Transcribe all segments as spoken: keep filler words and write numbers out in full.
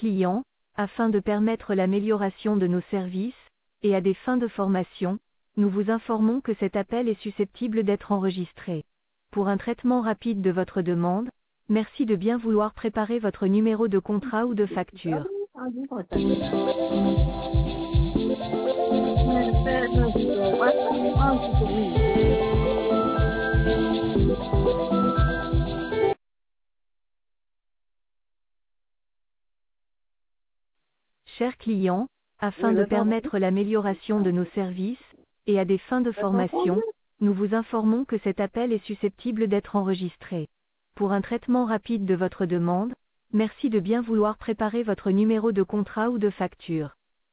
clients, afin de permettre l'amélioration de nos services, et à des fins de formation, nous vous informons que cet appel est susceptible d'être enregistré. Pour un traitement rapide de votre demande, merci de bien vouloir préparer votre numéro de contrat ou de facture. Chers clients, afin de permettre l'amélioration de nos services, et à des fins de formation, nous vous informons que cet appel est susceptible d'être enregistré. Pour un traitement rapide de votre demande, merci de bien vouloir préparer votre numéro de contrat ou de facture.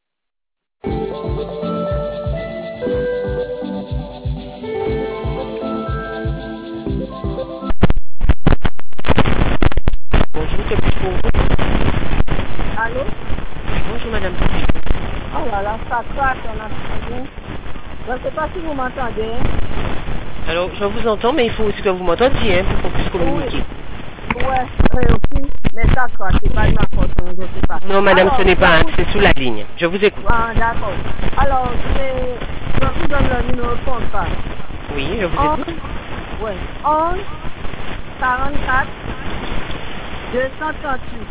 Bonjour, que puis-je pour vous? Allô? Bonjour madame. Oh là là, ça craque, on a bien. Je ne sais pas si vous m'entendez. Alors, je vous entends, mais il faut aussi que vous m'entendiez hein, pour qu'on puisse communiquer. Oui, ouais, euh, aussi, mais ça craque, c'est pas de ma faute, hein, je ne sais pas. Non madame, Alors, ce n'est pas, vous... c'est sous la ligne. Je vous écoute. Ah, d'accord. Alors, je, je vous donne le numéro de contrat. Oui, je vous écoute. Oui, onze, quarante-quatre, deux cent trente-huit.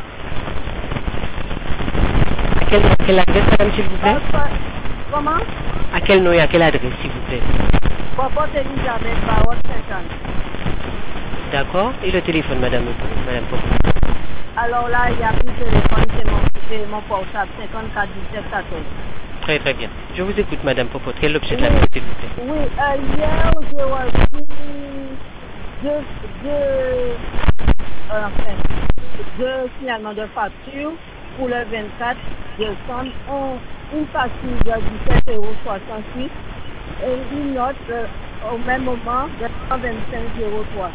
À quelle, à quelle adresse madame s'il vous plaît? Euh, comment? À quel nom et à quelle adresse s'il vous plaît? Popote Elisabeth Barot Saint-Anne. D'accord. Et le téléphone madame, madame Popote? Alors là, il n'y a plus de téléphone, c'est mon, c'est mon portable, cinquante-quatre dix-sept quatorze. Très très bien. Je vous écoute madame Popote. Quel est l'objet de la visite s'il vous plaît? Oui, euh, hier, j'ai reçu deux, deux, euh, enfin, deux signalements de facture pour le vingt-quatre décembre. On, une facture de dix-sept euros soixante-huit et une autre euh, au même moment de cent vingt-cinq euros trois.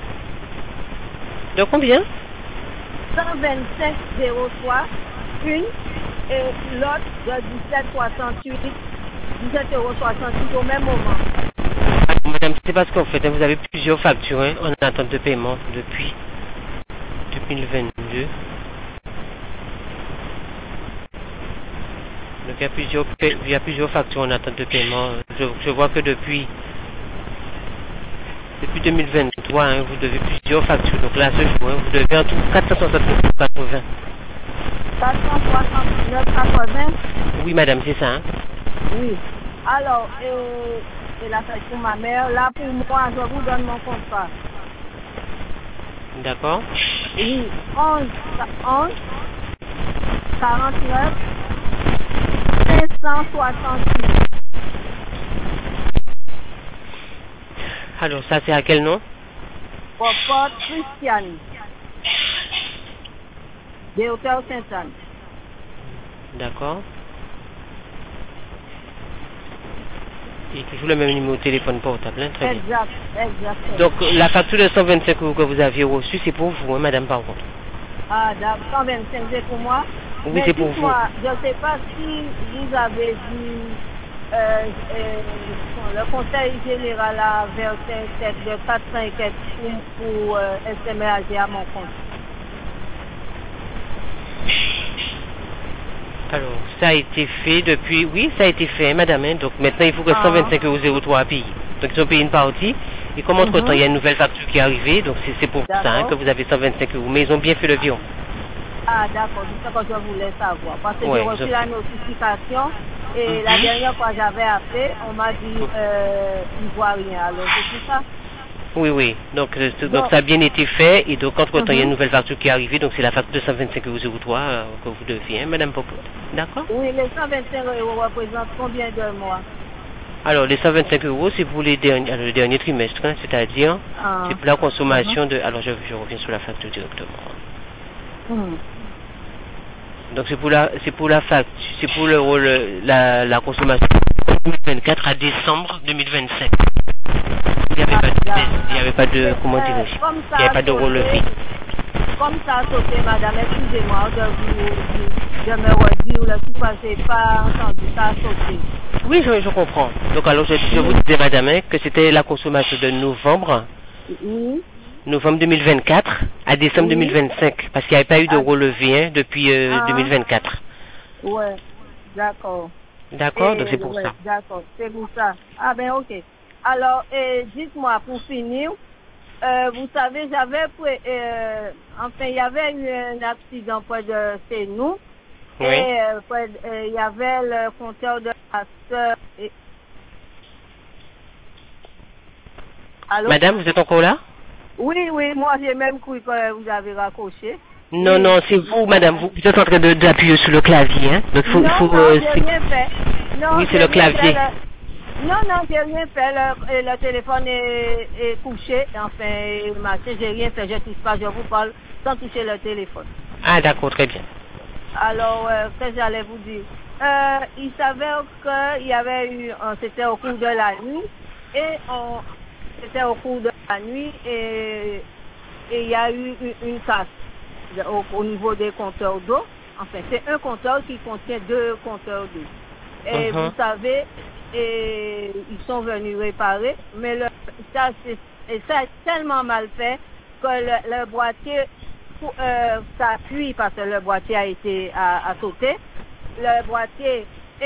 De combien? cent vingt-cinq euros trois, une, et l'autre de dix-sept soixante-huit, dix-sept euros soixante-huit au même moment. Madame, c'est parce qu'en fait, vous avez plusieurs factures hein, en attente de paiement depuis deux mille vingt-deux. Donc il y a plusieurs, il y a plusieurs factures en attente de paiement. Je, je vois que depuis depuis deux mille vingt-trois, hein, vous devez plusieurs factures. Donc là, ce jour, hein, vous devez en tout quatre cent soixante-neuf quatre-vingts. quatre cent soixante-neuf quatre-vingts? Oui, madame, c'est ça. Hein? Oui. Alors, et, et la fête pour ma mère, là pour moi, je vous donne mon contrat. D'accord. Oui, onze, onze, quarante-neuf, cinq cent soixante-huit. Alors, ça, c'est à quel nom? Popote Christiane. Des Hôtels Saint-Anne. D'accord. Et toujours le même numéro de téléphone portable, hein, très bien. Exact, exact. Donc, la facture de cent vingt-cinq euros que vous aviez reçue, c'est pour vous, hein, madame, par contre. Ah, d'accord, cent vingt-cinq, c'est pour moi. Oui, mais c'est pour vous. Je ne sais pas si vous avez vu euh, euh, le Conseil général a versé un chèque de quatre cents et quelques pour, pour euh, S M R A G à mon compte. Alors, ça a été fait depuis... Oui, ça a été fait, madame. Hein. Donc, maintenant, il faut que Ah. cent vingt-cinq euros zéro trois à payer. Donc, ils ont payé une partie. Et comme entre-temps, Mhm. il y a une nouvelle facture qui est arrivée, donc c'est pour ça hein, que vous avez cent vingt-cinq euros. Mais ils ont bien fait le virement. Ah, d'accord, c'est ce que je voulais savoir. Parce que Ouais, j'ai reçu je- la notification et Mhm. la dernière fois que j'avais appelé, on m'a dit euh, il ne voit rien. Alors, c'est tout ça. Oui, oui. Donc, euh, c'est- donc Donc- ça a bien été fait. Et donc, entre-temps, il y a une Mhm. nouvelle facture qui est arrivée. Donc, c'est la facture de cent vingt-cinq euros zéro trois euh, que vous devez, hein, madame Popote. D'accord? Oui, les cent vingt-cinq euros représentent combien de mois? Alors, les cent vingt-cinq euros, c'est pour les derniers, alors, le dernier trimestre, hein, c'est-à-dire, Ah. c'est pour la consommation de... Alors, je, je reviens sur la facture directement. Mhm. Donc, c'est pour la, c'est pour la facture, c'est pour le, le- la, la consommation de deux mille vingt-quatre à décembre deux mille vingt-cinq. Il n'y avait pas de baisse, il n'y avait pas de, comment Euh, dirais-je, comme ça il n'y avait a pas de sauté, relevé. Comme ça a sauté, madame, excusez-moi de vous de me redire, le tout parce que j'ai pas entendu, ça a sauté. Oui, je, je comprends. Donc, alors, je, je vous disais, madame, hein, que c'était la consommation de novembre. Oui. novembre deux mille vingt-quatre à décembre oui. deux mille vingt-cinq, parce qu'il n'y avait pas eu de ah. relevé hein, depuis euh, ah. deux mille vingt-quatre. Ouais, d'accord. D'accord, donc c'est pour ouais, ça. D'accord, c'est pour ça. Ah ben ok. Alors, et dites-moi, pour finir, euh, vous savez, j'avais, euh, enfin, il y avait eu un accident près de chez nous. Oui. Et euh, près, euh, il y avait le compteur de la sœur. Et... Allô? Madame, vous êtes encore là? Oui, oui, moi j'ai même cru que vous avez raccroché. Non, oui. non, c'est vous, madame. Vous, vous êtes en train d'appuyer sur le clavier, hein? Donc, faut, non, faut, non, euh, j'ai rien fait. Non, oui, c'est le clavier. Le... Non, non, j'ai rien fait. Le, le téléphone est, est couché. Enfin, marché, j'ai rien fait. Je touche pas, je vous parle sans toucher le téléphone. Ah, d'accord, très bien. Alors, euh, qu'est-ce que j'allais vous dire? Euh, il s'avère qu'il y avait eu, c'était au cours de la nuit, et on, c'était au cours de la nuit, et il y a eu une, une casse au, au niveau des compteurs d'eau. Enfin, c'est un compteur qui contient deux compteurs d'eau. Et uh-huh. vous savez, et ils sont venus réparer, mais le, ça, c'est, et ça est tellement mal fait que le, le boîtier euh, s'appuie parce que le boîtier a été à, à sauter. Le boîtier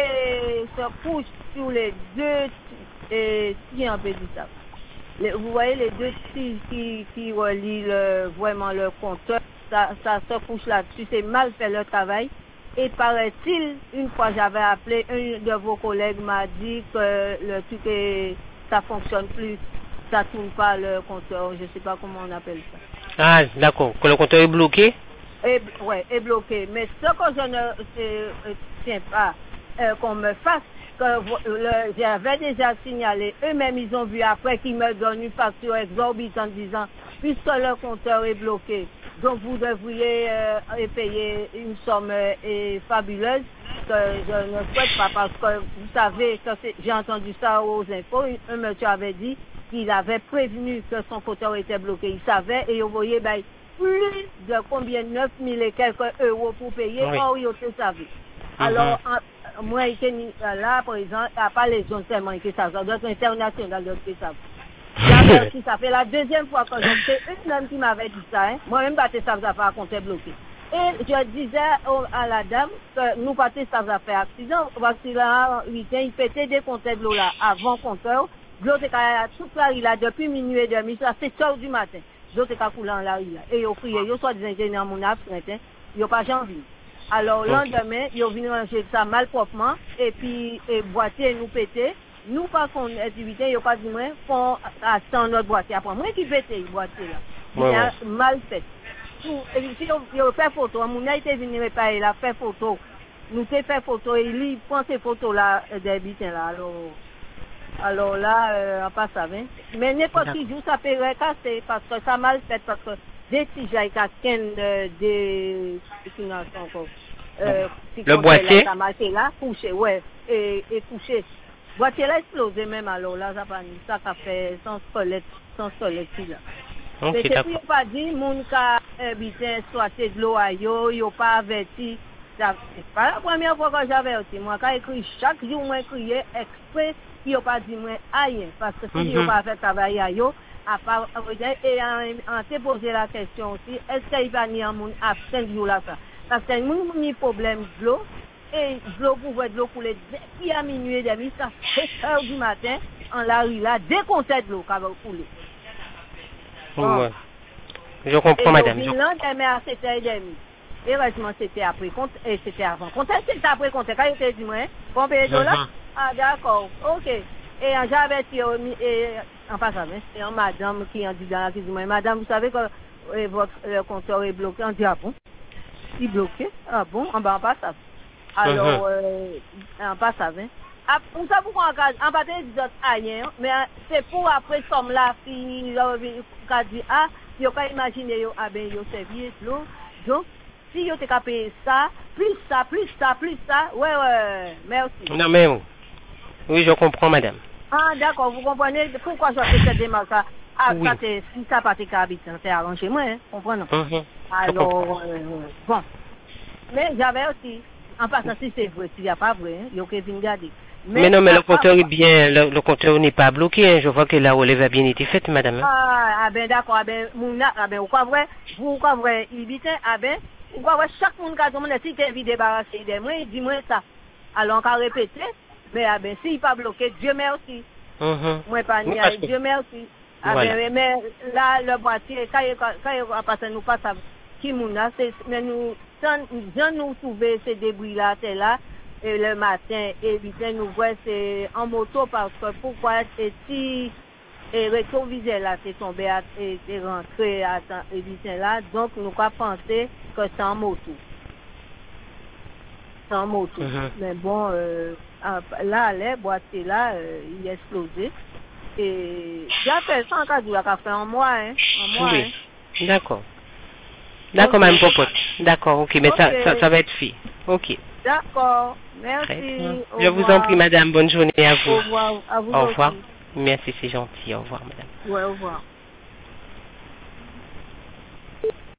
et, se couche sur les deux, et, si on peut dire ça. Les, vous voyez les deux tiges qui, qui relient le, vraiment le compteur, ça, ça se couche là-dessus, c'est mal fait le travail. Et paraît-il, une fois j'avais appelé, un de vos collègues m'a dit que le truc est, ça fonctionne plus, ça tourne pas le compteur, je sais pas comment on appelle ça. Ah, d'accord, que le compteur est bloqué? Et, ouais, est bloqué. Mais ce que je ne euh, tiens pas euh, qu'on me fasse, que le, j'avais déjà signalé, eux-mêmes ils ont vu après qu'ils me donnent une facture exorbitante en disant, puisque le compteur est bloqué, donc vous devriez euh, payer une somme euh, fabuleuse que je ne souhaite pas parce que vous savez que j'ai entendu ça aux infos, un monsieur avait dit qu'il avait prévenu que son compteur était bloqué, il savait et vous voyez ben, plus de combien, neuf mille et quelques euros pour payer, oui. oh, il était savé. Alors, mm-hmm. en, moi, là, par exemple, à part les gens tellement qui savent, d'autres internationales, d'autres qui savent. J'avais aussi, ça fait la deuxième fois que je c'est une même qui m'avait dit ça, hein. Moi-même, bah, ça vous a fait un compteur bloqué. Et je disais à la dame que nous, bah, ça vous a fait accident, parce que là, il pétait des compteurs de l'eau là, avant compteur. L'eau était toute la rue là, depuis minuit et demi, ça c'est sept heures du matin. L'eau était coulée en la rue là. Et ils ont crié, ils ont soit des ingénieurs mon absinthe, ils n'ont pas jamais vu. Alors, le lendemain, ils ont venu ranger ça mal proprement, et puis, et boîtier nous pété. Nous, par contre, activité, ils n'ont pas dit, moi, font attendre notre boîtier. Après, moi qui pété le boîtier là. Il ouais, a ouais. mal fait. Tout, et puis, ils ont fait photo. Mon a été venu réparer, il a fait photo. Nous avons fait photo, et lui, il prend ces photos là, des bitins là. Alors, alors là, euh, on passe à vingt. Mais n'importe qui joue, ça peut recasser, parce que ça mal fait, parce que des petits jailles, des, des, encore. Euh, le boîtier? Ça marqué là, couché, ouais, et, et couché. Boîtier là explosé même, alors là, ça pas ça a fait sans squelette, sans squelette là. Okay, mais c'est pour pas dire, mon cas, habité, soit c'est de l'eau à yo, yo pas averti. C'est pas la première fois que j'avais aussi. Moi, quand j'écris chaque jour, moi, crié exprès, il n'a pas dit moi rien. Parce que si il n'a pas fait travailler à yo, à part, et en te posé la question aussi, est-ce qu'il va venir à cinq jours là, ça? Parce que nous, avons un problème de l'eau, et l'eau pouvait de l'eau couler depuis à minuit et demi, ça sept heures du matin, en la rue là, dès qu'on sait de l'eau qui va couler. Bon. Ouais. Je comprends, et madame. Et le lendemain à sept heures trente. Heureusement, c'était après compte, et c'était avant compte. C'était après compte. Quand il était dit, moi, combien de dollars? Ah, d'accord, ok. Et j'avais dit, en passant, c'est une madame qui a dit dans la cuisine, moi, madame, vous savez que euh, votre euh, compteur est bloqué. On dit, ah bon? Il est bloqué? Ah bon? En bas, en passant. Alors, euh, en passant, hein. Pour ça, pourquoi en bas, des autres ailleurs, mais c'est pour après, comme la fille, qui a dit, ah, il n'y a pas imaginé, ah ben, il y a servi de l'eau. Donc, si vous avez payé ça, plus ça, plus ça, plus ça, ouais, ouais, merci. Non, mais oui, je comprends, madame. Ah, d'accord, vous comprenez pourquoi je fais cette démarche là? Ah, oui. Ça, c'est, si ça pas été habité, c'est arrangé, moi, hein, comprenez? Mm-hmm. Alors, euh, bon. Mais j'avais aussi, en passant, si c'est vrai, s'il n'y a pas vrai, hein, il y a qu'à venir garder. Mais, mais non, mais le compteur est bien, le, le compteur n'est pas bloqué. Hein. Je vois que la relève a bien été faite, madame. Hein. Ah, ah ben d'accord, ah ben, mouna, ah ben, vous croyez, vous croyez, il dit, ah ben, vous croyez, chaque monde qui a demandé si tu es débarrassé de moi, dis-moi ça. Alors, on va répéter, mais ah ben, s'il n'est pas bloqué, Dieu merci. Mm-hmm. Moi, pas ni, que... Dieu merci. Ah voilà. ben, mais là, le boîtier, quand il va passer, nous pas ça, qui mouna, mais nous, sans nous trouver ces débris-là, c'est là. Et le matin, éviter nous voir c'est en moto parce que pourquoi c'est si et rétroviseur là c'est tombé et c'est rentré à éviter là donc nous pas penser que c'est en moto. C'est en moto. Mm-hmm. Mais bon euh, là les boîtiers là euh, il est explosé et j'appelle ça en cas de la fait en mois hein, en mois. Oui. Hein. D'accord. D'accord, okay. Même popote. D'accord, ok, mais okay. ça, ça, ça va être fait. Ok. D'accord, merci. Je vous en prie, madame. Bonne journée à vous. Au revoir. À vous au revoir. Aussi. Merci, c'est gentil. Au revoir, madame. Ouais, au revoir.